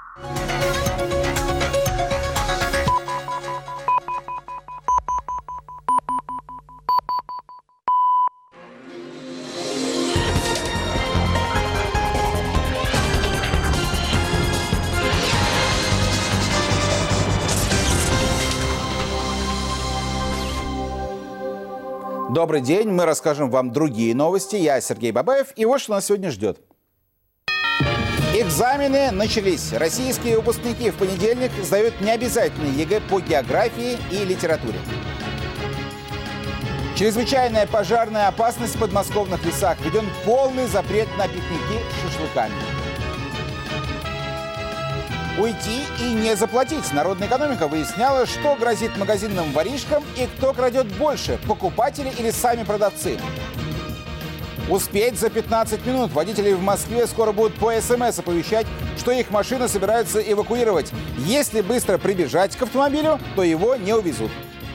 Добрый день, мы расскажем вам другие новости. Я Сергей Бабаев, и вот что нас сегодня ждет. Экзамены начались. Российские выпускники в понедельник сдают необязательный ЕГЭ по географии и литературе. Чрезвычайная пожарная опасность в подмосковных лесах. Введен полный запрет на пикники с шашлыками. Уйти и не заплатить. Народная экономика выясняла, что грозит магазинным воришкам и кто крадет больше – покупатели или сами продавцы. Успеть за 15 минут. Водители в Москве скоро будут по СМС оповещать, что их машины собираются эвакуировать. Если быстро прибежать к автомобилю, то его не увезут.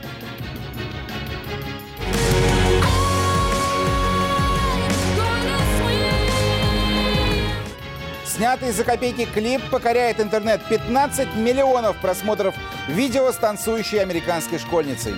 Снятый за копейки клип покоряет интернет. 15 миллионов просмотров видео с танцующей американской школьницей.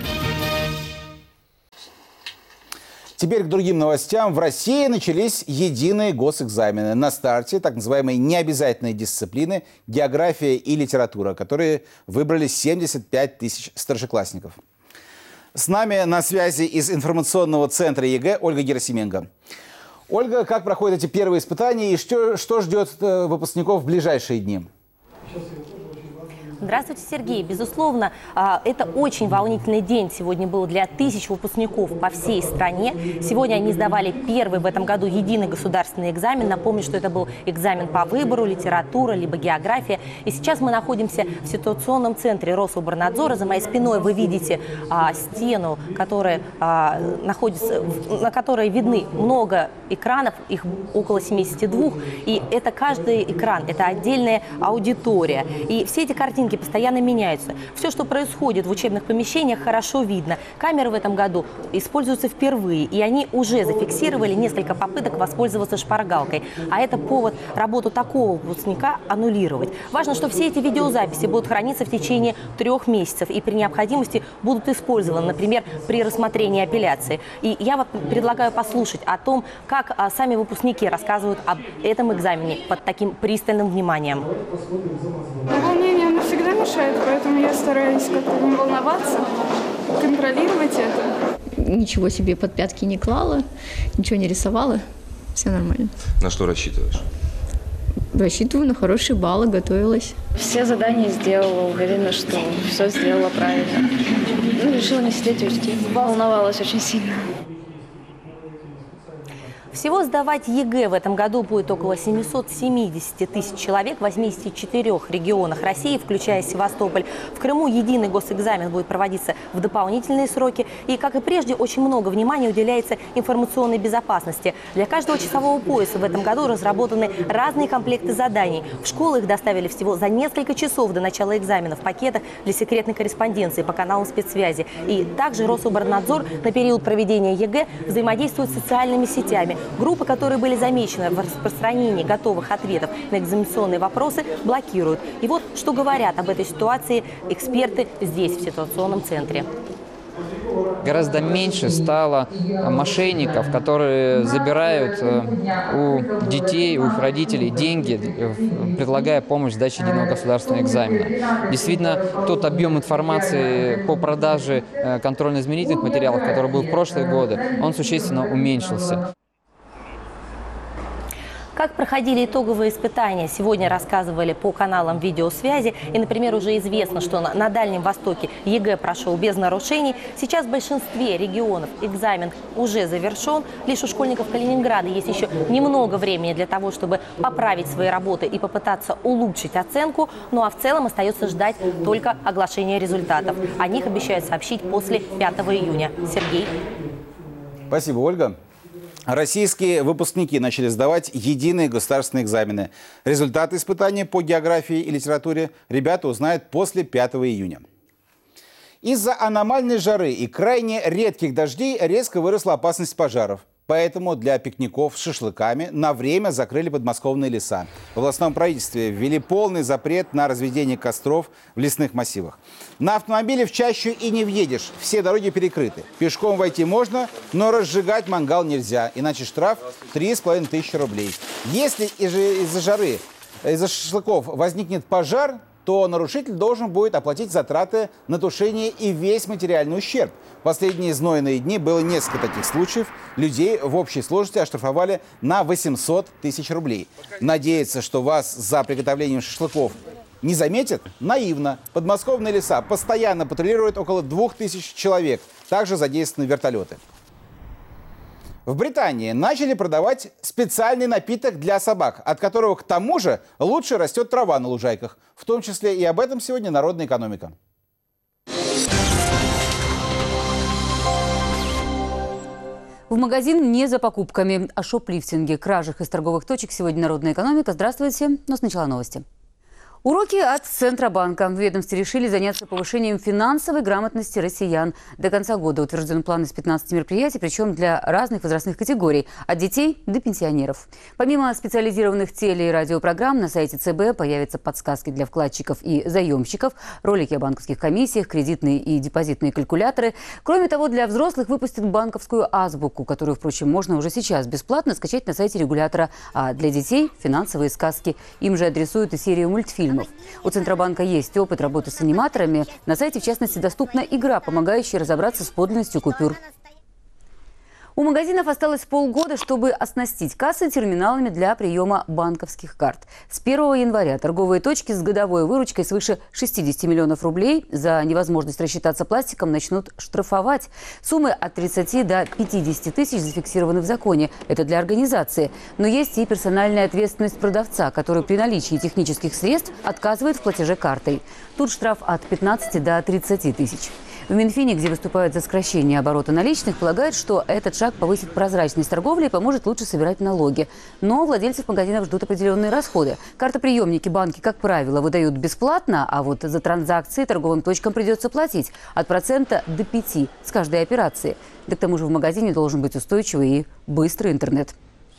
Теперь к другим новостям. В России начались единые госэкзамены. На старте так называемые необязательные дисциплины география и литература, которые выбрали 75 тысяч старшеклассников. С нами на связи из информационного центра ЕГЭ Ольга Герасименко. Ольга, как проходят эти первые испытания и что ждет выпускников в ближайшие дни? Здравствуйте, Сергей. Безусловно, это очень волнительный день сегодня был для тысяч выпускников по всей стране. Сегодня они сдавали первый в этом году единый государственный экзамен. Напомню, что это был экзамен по выбору, литература, либо география. И сейчас мы находимся в ситуационном центре Рособорнадзора. За моей спиной вы видите стену, которая находится, на которой видны много экранов, их около 72. И это каждый экран, это отдельная аудитория. И все эти картинки постоянно меняются. Все, что происходит в учебных помещениях, хорошо видно. Камеры в этом году используются впервые, и они уже зафиксировали несколько попыток воспользоваться шпаргалкой. А это повод работу такого выпускника аннулировать. Важно, что все эти видеозаписи будут храниться в течение 3 месяцев и при необходимости будут использованы, например, при рассмотрении апелляции. И я вам предлагаю послушать о том, как сами выпускники рассказывают об этом экзамене под таким пристальным вниманием. Волнение оно всегда мешает, поэтому я стараюсь как-то не волноваться, контролировать это. Ничего себе под пятки не клала, ничего не рисовала, все нормально. На что рассчитываешь? Рассчитываю на хорошие баллы, готовилась. Все задания сделала, уверена, что все сделала правильно. Решила не сидеть и уйти. Волновалась очень сильно. Всего сдавать ЕГЭ в этом году будет около 770 тысяч человек в 84 регионах России, включая Севастополь. В Крыму единый госэкзамен будет проводиться в дополнительные сроки. И, как и прежде, очень много внимания уделяется информационной безопасности. Для каждого часового пояса в этом году разработаны разные комплекты заданий. В школы их доставили всего за несколько часов до начала экзамена в пакетах для секретной корреспонденции по каналам спецсвязи. И также Рособорнадзор на период проведения ЕГЭ взаимодействует с социальными сетями. Группы, которые были замечены в распространении готовых ответов на экзаменационные вопросы, блокируют. И вот что говорят об этой ситуации эксперты здесь, в ситуационном центре. Гораздо меньше стало мошенников, которые забирают у детей, у их родителей деньги, предлагая помощь в сдаче единого государственного экзамена. Действительно, тот объем информации по продаже контрольно-измерительных материалов, который был в прошлые годы, он существенно уменьшился. Как проходили итоговые испытания, сегодня рассказывали по каналам видеосвязи. И, например, уже известно, что на Дальнем Востоке ЕГЭ прошел без нарушений. Сейчас в большинстве регионов экзамен уже завершен. Лишь у школьников Калининграда есть еще немного времени для того, чтобы поправить свои работы и попытаться улучшить оценку. Ну а в целом остается ждать только оглашения результатов. О них обещают сообщить после 5 июня. Сергей. Спасибо, Ольга. Российские выпускники начали сдавать единые государственные экзамены. Результаты испытаний по географии и литературе ребята узнают после 5 июня. Из-за аномальной жары и крайне редких дождей резко выросла опасность пожаров. Поэтому для пикников с шашлыками на время закрыли подмосковные леса. В областном правительстве ввели полный запрет на разведение костров в лесных массивах. На автомобиле в чащу и не въедешь. Все дороги перекрыты. Пешком войти можно, но разжигать мангал нельзя. Иначе штраф 3500 рублей. Если из-за жары, из-за шашлыков возникнет пожар, то нарушитель должен будет оплатить затраты на тушение и весь материальный ущерб. В последние знойные дни было несколько таких случаев. Людей в общей сложности оштрафовали на 800 тысяч рублей. Надеяться, что вас за приготовлением шашлыков не заметят, наивно. Подмосковные леса постоянно патрулируют около 2000 человек. Также задействованы вертолеты. В Британии начали продавать специальный напиток для собак, от которого, к тому же, лучше растет трава на лужайках. В том числе и об этом сегодня «Народная экономика». В магазин не за покупками, о шоплифтинге, кражах из торговых точек сегодня «Народная экономика». Здравствуйте, но сначала новости. Уроки от Центробанка. В ведомстве решили заняться повышением финансовой грамотности россиян. До конца года утвержден план из 15 мероприятий, причем для разных возрастных категорий, от детей до пенсионеров. Помимо специализированных теле- и радиопрограмм, на сайте ЦБ появятся подсказки для вкладчиков и заемщиков, ролики о банковских комиссиях, кредитные и депозитные калькуляторы. Кроме того, для взрослых выпустят банковскую азбуку, которую, впрочем, можно уже сейчас бесплатно скачать на сайте регулятора. А для детей – финансовые сказки. Им же адресуют и серию мультфильмов. У Центробанка есть опыт работы с аниматорами. На сайте, в частности, доступна игра, помогающая разобраться с подлинностью купюр. У магазинов осталось полгода, чтобы оснастить кассы терминалами для приема банковских карт. С 1 января торговые точки с годовой выручкой свыше 60 миллионов рублей за невозможность рассчитаться пластиком начнут штрафовать. Суммы от 30 до 50 тысяч зафиксированы в законе. Это для организации. Но есть и персональная ответственность продавца, который при наличии технических средств отказывает в платеже картой. Тут штраф от 15 до 30 тысяч. В Минфине, где выступают за сокращение оборота наличных, полагают, что этот шаг повысит прозрачность торговли и поможет лучше собирать налоги. Но владельцев магазинов ждут определенные расходы. Картоприемники банки, как правило, выдают бесплатно, а вот за транзакции торговым точкам придется платить от 1% до 5% с каждой операции. Да к тому же в магазине должен быть устойчивый и быстрый интернет.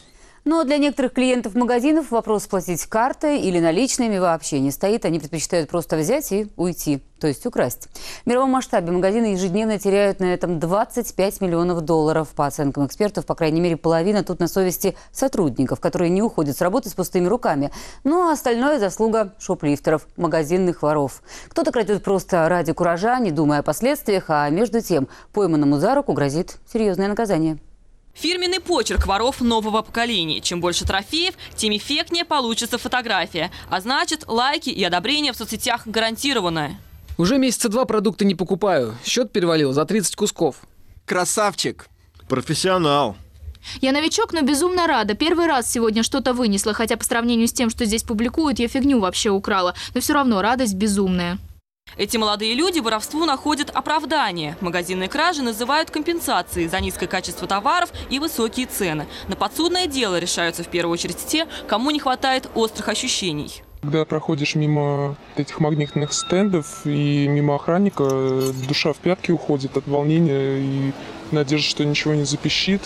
Но для некоторых клиентов магазинов вопрос платить картой или наличными вообще не стоит. Они предпочитают просто взять и уйти, то есть украсть. В мировом масштабе магазины ежедневно теряют на этом 25 миллионов долларов. По оценкам экспертов, по крайней мере, половина тут на совести сотрудников, которые не уходят с работы с пустыми руками. Ну а остальное заслуга шоплифтеров, магазинных воров. Кто-то крадет просто ради куража, не думая о последствиях, а между тем пойманному за руку грозит серьезное наказание. Фирменный почерк воров нового поколения. Чем больше трофеев, тем эффектнее получится фотография. А значит, лайки и одобрение в соцсетях гарантированы. Уже месяца 2 продукты не покупаю. Счет перевалил за 30 кусков. Красавчик. Профессионал. Я новичок, но безумно рада. Первый раз сегодня что-то вынесла, хотя по сравнению с тем, что здесь публикуют, я фигню вообще украла. Но все равно радость безумная. Эти молодые люди воровству находят оправдание. Магазинные кражи называют компенсацией за низкое качество товаров и высокие цены. На подсудное дело решаются в первую очередь те, кому не хватает острых ощущений. Когда проходишь мимо этих магнитных стендов и мимо охранника, душа в пятки уходит от волнения и надежды, что ничего не запищит.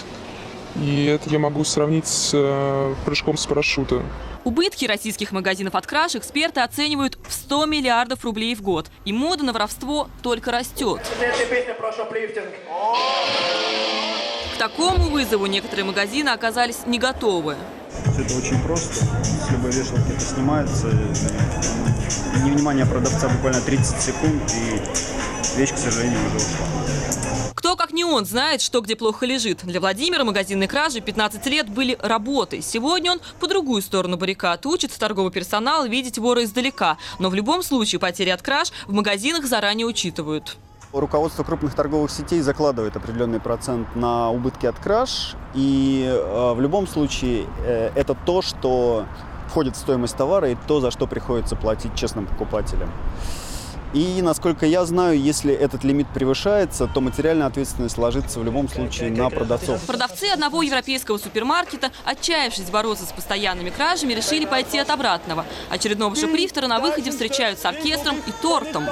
И это я могу сравнить с прыжком с парашюта. Убытки российских магазинов от краж эксперты оценивают в 100 миллиардов рублей в год. И мода на воровство только растет. К такому вызову некоторые магазины оказались не готовы. Это очень просто. С любой вешалки это снимается. Невнимание продавца буквально 30 секунд, и вещь, к сожалению, уже ушла. Кто, как не он, знает, что где плохо лежит. Для Владимира магазинные кражи 15 лет были работой. Сегодня он по другую сторону баррикад учит торговый персонал видеть вора издалека. Но в любом случае потери от краж в магазинах заранее учитывают. Руководство крупных торговых сетей закладывает определенный процент на убытки от краж. И в любом случае это то, что входит в стоимость товара, и то, за что приходится платить честным покупателям. И, насколько я знаю, если этот лимит превышается, то материальная ответственность ложится в любом случае на продавцов. Продавцы одного европейского супермаркета, отчаявшись бороться с постоянными кражами, решили пойти от обратного. Очередного шоплифтера на выходе встречают с оркестром и тортом.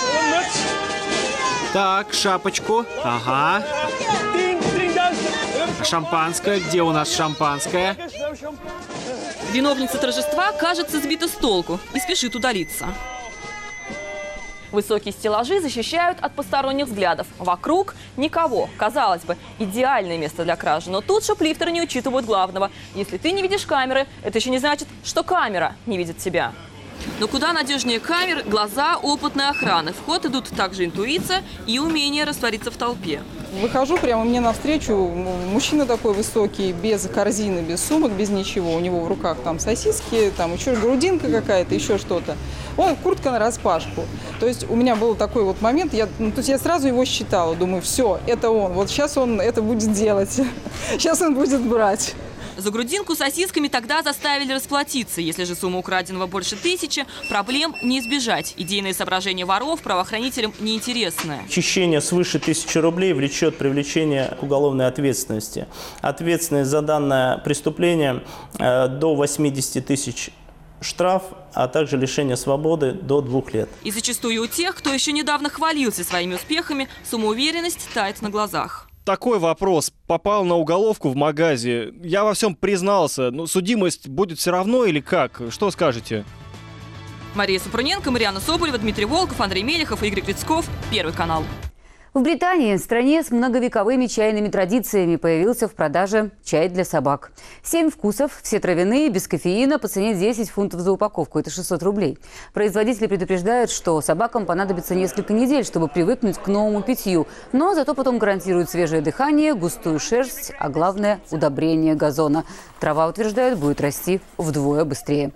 Так, шапочку. Ага. Шампанское. Где у нас шампанское? Виновница торжества, кажется, сбита с толку и спешит удалиться. Высокие стеллажи защищают от посторонних взглядов. Вокруг никого. Казалось бы, идеальное место для кражи. Но тут шоплифтеры не учитывают главного. Если ты не видишь камеры, это еще не значит, что камера не видит тебя. Но куда надежнее камер, глаза опытной охраны. В ход идут также интуиция и умение раствориться в толпе. Выхожу прямо мне навстречу, мужчина такой высокий, без корзины, без сумок, без ничего. У него в руках там сосиски, там еще грудинка какая-то, еще что-то. Он куртка нараспашку. То есть у меня был такой вот момент, то есть я сразу его считала. Думаю, все, это он. Вот сейчас он это будет делать. Сейчас он будет брать. За грудинку с сосисками тогда заставили расплатиться. Если же сумма украденного больше 1000, проблем не избежать. Идейные соображения воров правоохранителям неинтересны. Хищение свыше 1000 рублей влечет привлечение к уголовной ответственности. Ответственность за данное преступление до 80 тысяч штраф, а также лишение свободы до 2 лет. И зачастую у тех, кто еще недавно хвалился своими успехами, самоуверенность тает на глазах. Такой вопрос. Попал на уголовку в магазе. Я во всем признался. Но судимость будет все равно или как? Что скажете? Мария Супруненко, Марьяна Соболева, Дмитрий Волков, Андрей Мелехов, Игорь Крицков. Первый канал. В Британии, стране с многовековыми чайными традициями, появился в продаже чай для собак. 7 вкусов, все травяные, без кофеина, по цене 10 фунтов за упаковку. Это 600 рублей. Производители предупреждают, что собакам понадобится несколько недель, чтобы привыкнуть к новому питью. Но зато потом гарантируют свежее дыхание, густую шерсть, а главное – удобрение газона. Трава, утверждают, будет расти вдвое быстрее.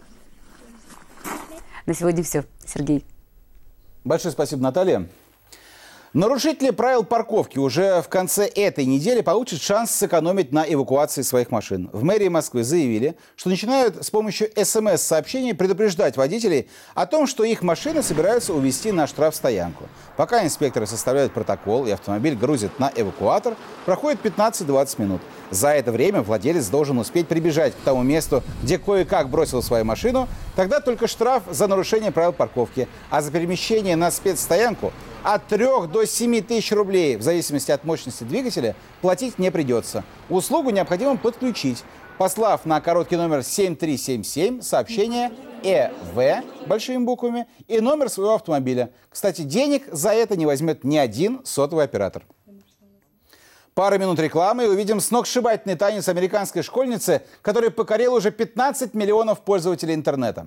На сегодня все. Сергей. Большое спасибо, Наталья. Нарушители правил парковки уже в конце этой недели получат шанс сэкономить на эвакуации своих машин. В мэрии Москвы заявили, что начинают с помощью СМС-сообщений предупреждать водителей о том, что их машины собираются увезти на штрафстоянку. Пока инспекторы составляют протокол и автомобиль грузят на эвакуатор, проходит 15-20 минут. За это время владелец должен успеть прибежать к тому месту, где кое-как бросил свою машину. Тогда только штраф за нарушение правил парковки, а за перемещение на спецстоянку от 3 до 7 тысяч рублей, в зависимости от мощности двигателя, платить не придется. Услугу необходимо подключить, послав на короткий номер 7377 сообщение ЭВ большими буквами и номер своего автомобиля. Кстати, денег за это не возьмет ни один сотовый оператор. Пара минут рекламы и увидим сногсшибательный танец американской школьницы, который покорил уже 15 миллионов пользователей интернета.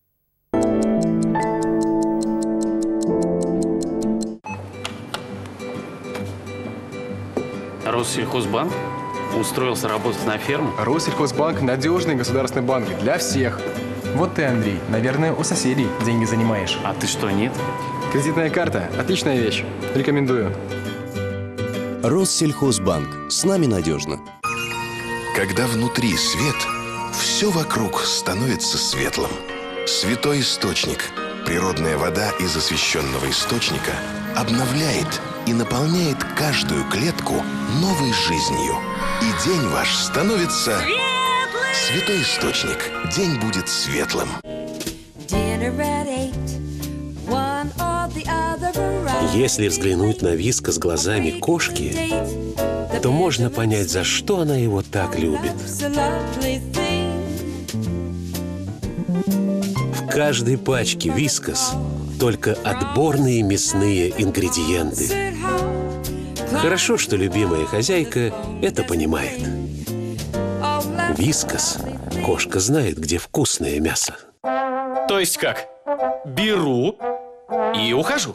Россельхозбанк устроился работать на ферму? Россельхозбанк – надежный государственный банк для всех. Вот ты, Андрей, наверное, у соседей деньги занимаешь. А ты что, нет? Кредитная карта – отличная вещь. Рекомендую. Россельхозбанк. С нами надежно. Когда внутри свет, все вокруг становится светлым. Святой источник. Природная вода из освященного источника обновляет и наполняет каждую клетку новой жизнью. И день ваш становится светлым. Святой источник. День будет светлым. Если взглянуть на Вискас глазами кошки, то можно понять, за что она его так любит. В каждой пачке Вискас только отборные мясные ингредиенты. Хорошо, что любимая хозяйка это понимает. Вискас. Кошка знает, где вкусное мясо. То есть как? Беру и ухожу.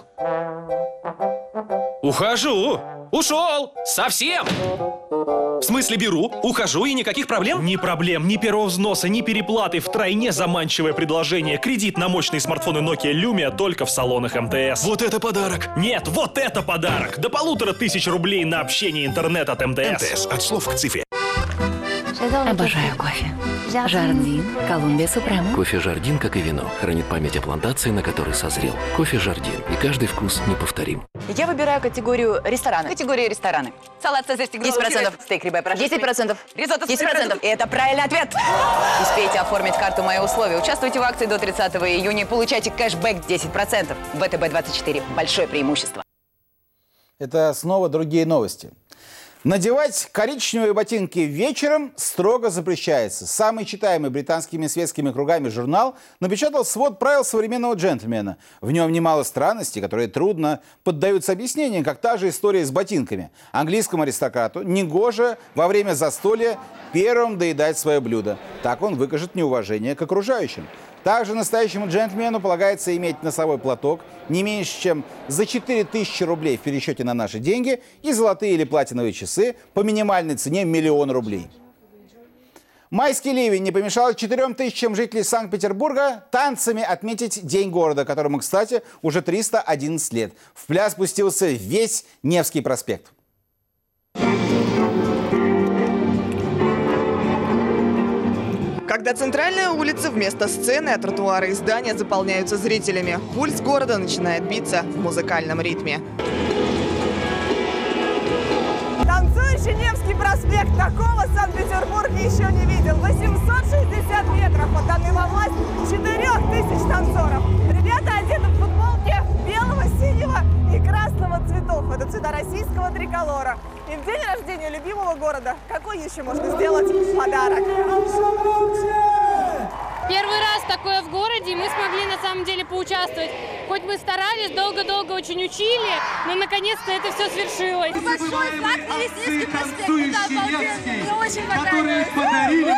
Ухожу! Ушел! Совсем! В смысле беру, ухожу и никаких проблем? Ни проблем, ни первого взноса, ни переплаты. Втройне заманчивое предложение. Кредит на мощные смартфоны Nokia Lumia только в салонах МТС. Вот это подарок! Нет, вот это подарок! До 1500 рублей на общение интернет от МТС. МТС. От слов к цифре. Обожаю кофе. Жардин, Колумбия Супрема. Кофе Жардин, как и вино, хранит память о плантации, на которой созрел. Кофе Жардин. И каждый вкус неповторим. Я выбираю категорию рестораны. Категория рестораны. Салат цезарь, 10%. Стейк рибай, прошу. 10%. Ризотто 10%. И это правильный ответ. Успейте оформить карту «Мои условия». Участвуйте в акции до 30 июня и получайте кэшбэк 10%. ВТБ-24. Большое преимущество. Это снова другие новости. Надевать коричневые ботинки вечером строго запрещается. Самый читаемый британскими светскими кругами журнал напечатал свод правил современного джентльмена. В нем немало странностей, которые трудно поддаются объяснению, как та же история с ботинками. Английскому аристократу негоже во время застолья первым доедать свое блюдо. Так он выкажет неуважение к окружающим. Также настоящему джентльмену полагается иметь носовой платок не меньше, чем за 4000 рублей в пересчете на наши деньги и золотые или платиновые часы по минимальной цене 1 000 000 рублей. Майский ливень не помешал 4000 жителей Санкт-Петербурга танцами отметить День города, которому, кстати, уже 311 лет. В пляс пустился весь Невский проспект. Когда центральная улица вместо сцены, а тротуары и здания заполняются зрителями, пульс города начинает биться в музыкальном ритме. Танцующий Невский проспект. Такого Санкт-Петербург еще не видел. 860 метров от данного власть, 4000 танцоров. Ребята одеты в футболки белого, синего и красного цветов. Это цвета российского триколора. И в день рождения любимого города какой еще можно сделать подарок? Первый раз такое в городе, и мы смогли на самом деле поучаствовать. Хоть мы старались, долго-долго очень учили, но наконец-то это все свершилось. Большой флаг на Лесницкий проспект. Это обалденно. Мне очень понравилось.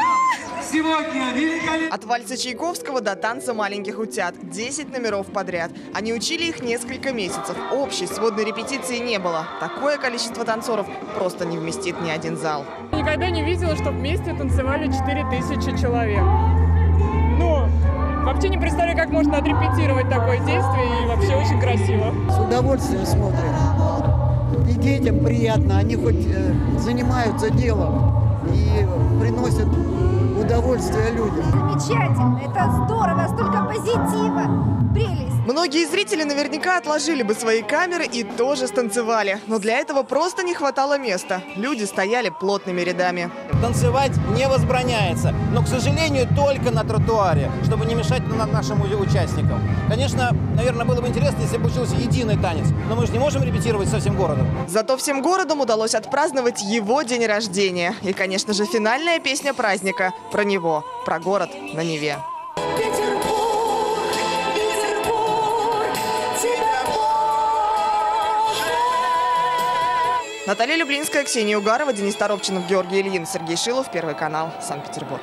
От вальса Чайковского до танца маленьких утят. 10 номеров подряд. Они учили их несколько месяцев. Общей сводной репетиции не было. Такое количество танцоров просто не вместит ни один зал. Никогда не видела, что вместе танцевали 4000 человек. Ну, вообще не представляю, как можно отрепетировать такое действие, и вообще очень красиво. С удовольствием смотрим. И детям приятно, они хоть занимаются делом и приносят удовольствие людям. Замечательно, это здорово, столько позитива, прелесть. Многие зрители наверняка отложили бы свои камеры и тоже станцевали. Но для этого просто не хватало места. Люди стояли плотными рядами. Танцевать не возбраняется, но, к сожалению, только на тротуаре, чтобы не мешать нашим участникам. Конечно, наверное, было бы интересно, если бы получился единый танец, но мы же не можем репетировать со всем городом. Зато всем городом удалось отпраздновать его день рождения. И, конечно же, финальная песня праздника про него, про город на Неве. Наталья Люблинская, Ксения Угарова, Денис Торопчинов, Георгий Ильин, Сергей Шилов, Первый канал, Санкт-Петербург.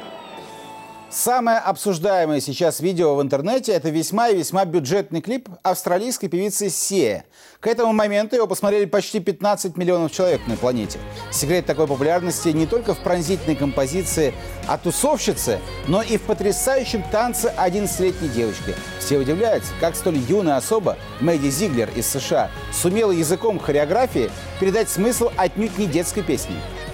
Самое обсуждаемое сейчас видео в интернете – это весьма и весьма бюджетный клип австралийской певицы Сиа. К этому моменту его посмотрели почти 15 миллионов человек на планете. Секрет такой популярности не только в пронзительной композиции о тусовщице, но и в потрясающем танце 11-летней девочки. Все удивляются, как столь юная особа, Мэдди Зиглер из США, сумела языком хореографии передать смысл отнюдь не детской песни.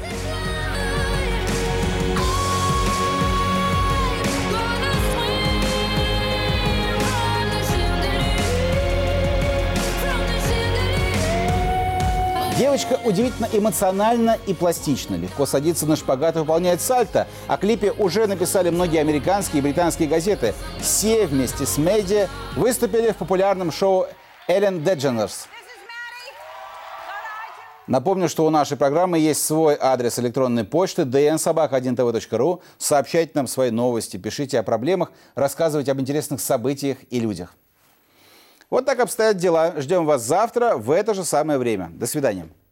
Девочка удивительно эмоциональна и пластична. Легко садится на шпагат и выполняет сальто. О клипе уже написали многие американские и британские газеты. Сиа вместе с Мэдди выступили в популярном шоу «Эллен Дедженерс». Напомню, что у нашей программы есть свой адрес электронной почты dnsobaka1tv.ru. Сообщайте нам свои новости, пишите о проблемах, рассказывайте об интересных событиях и людях. Вот так обстоят дела. Ждем вас завтра в это же самое время. До свидания.